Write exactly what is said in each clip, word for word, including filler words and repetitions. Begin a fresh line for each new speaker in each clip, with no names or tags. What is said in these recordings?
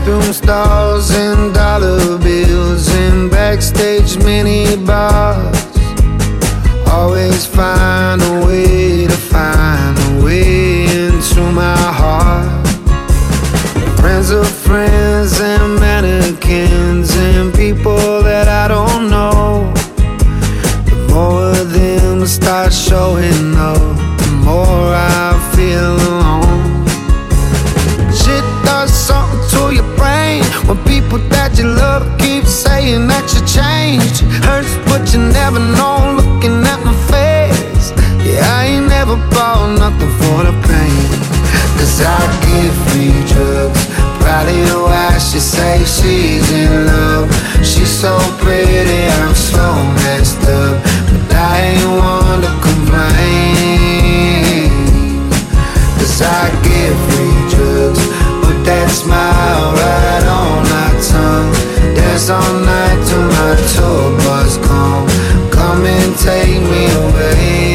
bathroom stalls and dollar bills and backstage mini bars. Always find a way to find a way into my heart. Friends of friends and mannequins and people that I don't know. The more of them start showing up, the more I feel alone. Shit does something to your brain when people that you love keep saying that you changed. Hurts but you never know, looking at my face. Yeah, I ain't never bought nothing for the pain. Cause I give free drugs, probably why she say she's in love. She's so pretty, I'm so messed up, but I ain't one to complain. Cause I give free drugs, put that smile right on my tongue. Dance all night till my tour bus come. Come and take me away.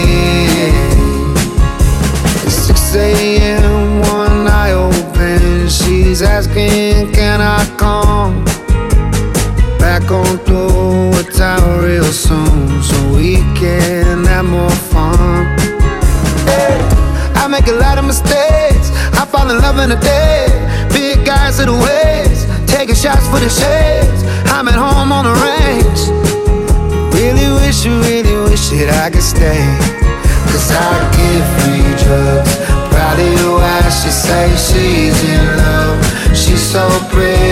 It's six a.m. one eye open, she's asking can I come back on through a tower real soon, so we can have more fun. Hey, I make a lot of mistakes, I fall in love in a day. Big guys to the waist, taking shots for the shades. I'm at home on the range. Really wish, really wish that I could stay. Cause I give free drugs, probably why she say she's in love. She's so pretty,